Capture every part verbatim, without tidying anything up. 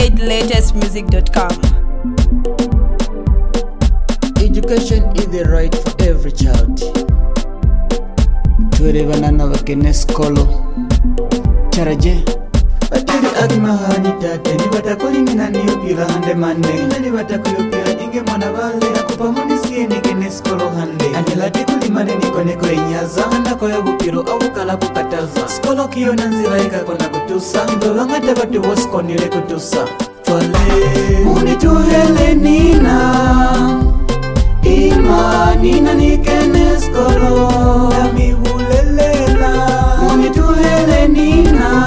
zaid latest music dot com. Education is the right for every child. Tuerebana na bakene skolo charaje bateri agimahani tate ni batakolingina niyo pira hande mande ni batakuyopira inge mwana bale akupa munisiye nikene skolo hande anilati kulimane nikone kwenyaza handa kwa yabupiro awukala kukataza skolo kiyo nanzira ika kona kutusa ndolongate batu wosikonile kutusa twale unituhele nina imani na nikene skolo nami ulelela unituhele nina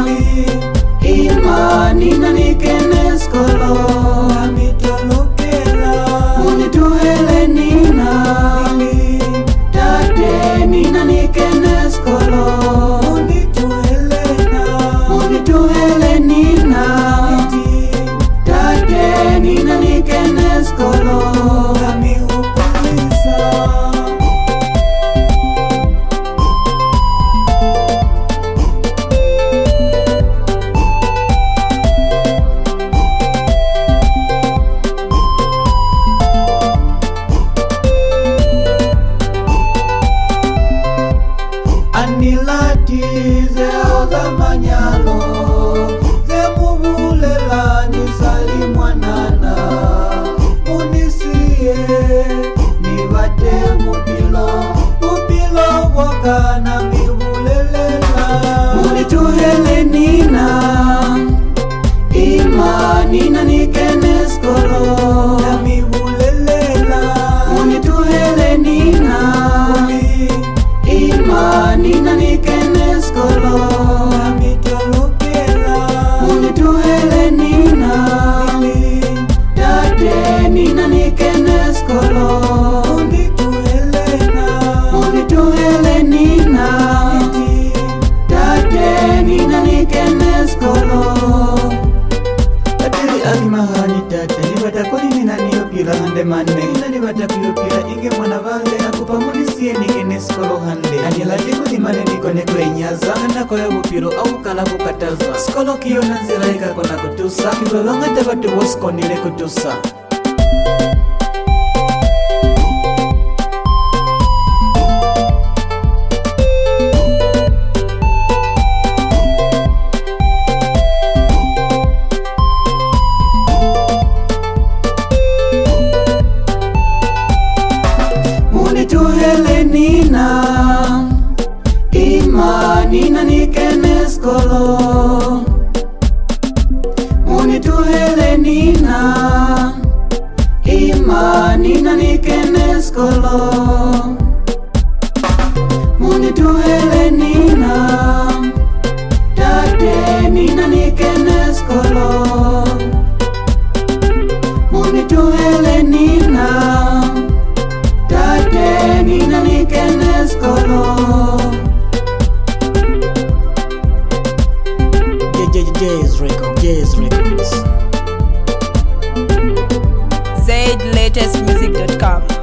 imani na nikene skolo nami tolokela unituhele nina tate nina nikene skolo unituhelena unituhele nina tate nina nikene skolo nami anilati zeo za manyalo ze mubulela nisali mwanana unisiye nibate mubilo mubilo wakana mibulelela unituhele nina imani na nikene skolo na mibulelela unituhele nina imani na nikene skolo nami tolokela unituhele nina tate nina nikene skolo unituhelena unituhele nina tate nina nikene skolo ateli agimahani tate nibatakoli nina niyopira hande mane nina nibatakuyopira inge mwana vale akupa munisiye nikene skolo hande anilati kulimane nikone kwenyaza handa kwa yabupiro awukala kukataza skolo kiyo nanzira ika kona kutusa kilolongate batu wosikonile kutusa unituhele nina imani na nikene skolo unituhele nina imani na nikene skolo unituhele nina tate nina nikene skolo unituhele nina tate nina nikene skolo Jazz Records, Jazz Records. zaid latest music dot com.